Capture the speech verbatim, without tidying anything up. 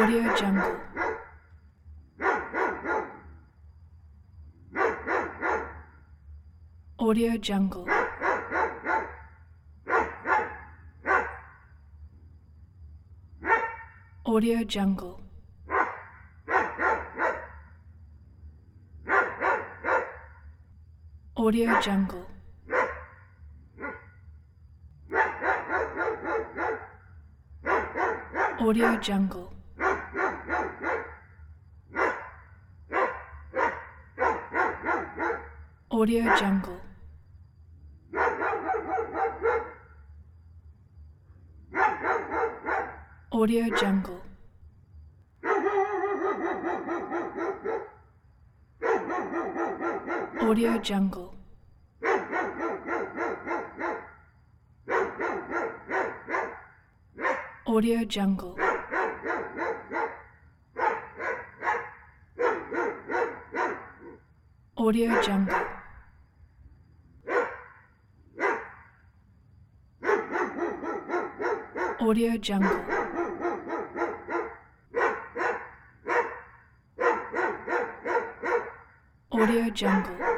Audio Jungle. Audio Jungle. Audio Jungle. Audio Jungle. Audio Jungle. Audio Jungle. Audio Jungle. Audio Jungle. Audio Jungle. Audio Jungle. Audio Jungle. Audio Jungle.